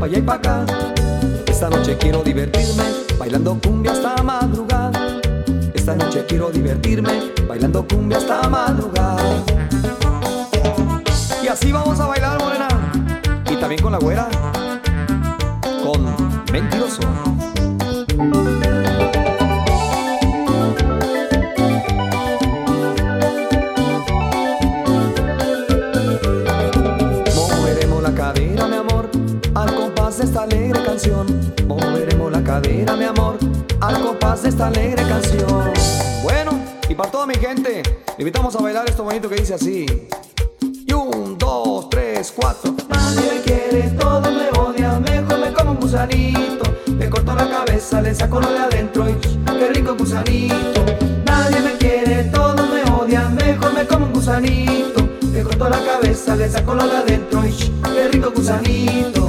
pa' allá y pa' acá. Esta noche quiero divertirme, bailando cumbia hasta madrugada. Esta noche quiero divertirme, bailando cumbia hasta madrugada. Y así vamos a bailar, morena. Y también con la güera, con Mentiroso. Moveremos la cadera, mi amor, al compás de esta alegre canción. Moveremos la cadera, mi amor, al compás de esta alegre canción. Bueno, y para toda mi gente, invitamos a bailar esto bonito que dice así. Y 1, 2, 3, 4. Nadie me quiere, todo me odia, mejor me como un gusanito. Le corto la cabeza, le saco lo de adentro y qué rico gusanito. Nadie me quiere, todo me odia, mejor me como un gusanito. Le corto la cabeza, le saco lo de adentro y qué rico gusanito.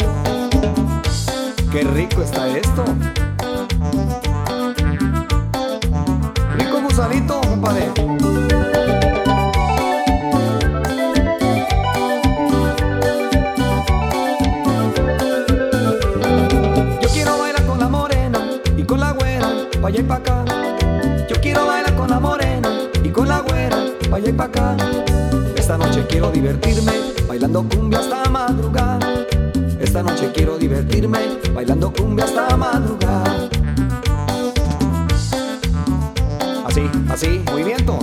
Qué rico está esto. Rico gusanito, compadre. Yo quiero bailar con la morena y con la güera, pa' allá y pa' acá. Yo quiero bailar con la morena y con la güera, pa' allá y pa' acá. Esta noche quiero divertirme, bailando cumbia hasta madrugada. Esta noche quiero divertirme, bailando cumbia hasta madrugada. Así, así, movimiento.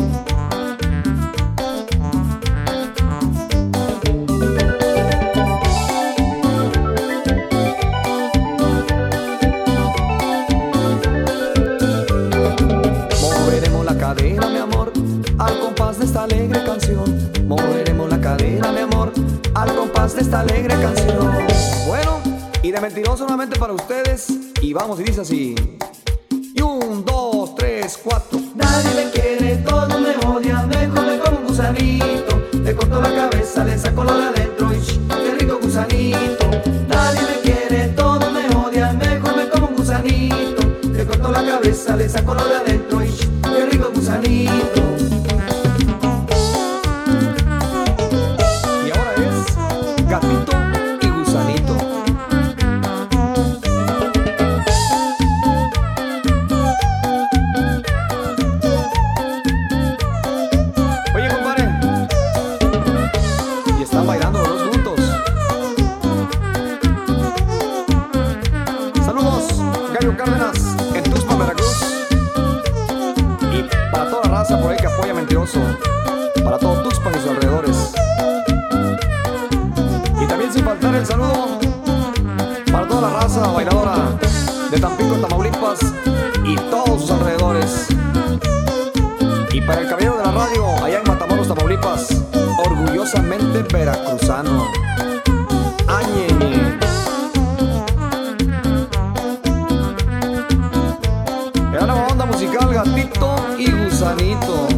Moveremos la cadera, mi amor, al compás de esta alegre canción. Moveremos la cadera, mi amor, al compás de esta alegre canción. Bueno, y de Mentiroso nuevamente para ustedes. Y vamos, y dice así. Y 1, 2, 3, 4. Nadie me quiere, todo me odia, mejor me como un gusanito. Le corto la cabeza, le saco lo de adentro y qué rico gusanito. Nadie me quiere, todo me odia, mejor me como un gusanito. Le corto la cabeza, le saco lo de adentro y qué rico gusanito. Y ahora es Gatito y Gusanito. Oye, compadre, y están bailando los dos juntos. Saludos, Gallo Cárdenas, en Tuxpan, Veracruz. Y para toda la raza por ahí que apoya Mentiroso, para todo Tuxpan y sus alrededores. Y también sin faltar el saludo para toda la raza bailadora de Tampico, Tamaulipas y todos sus alrededores. Y para el caballero de la radio allá en Matamoros, Tamaulipas, orgullosamente veracruzano. Añeñe. La nueva onda musical Gatito y Gusanito.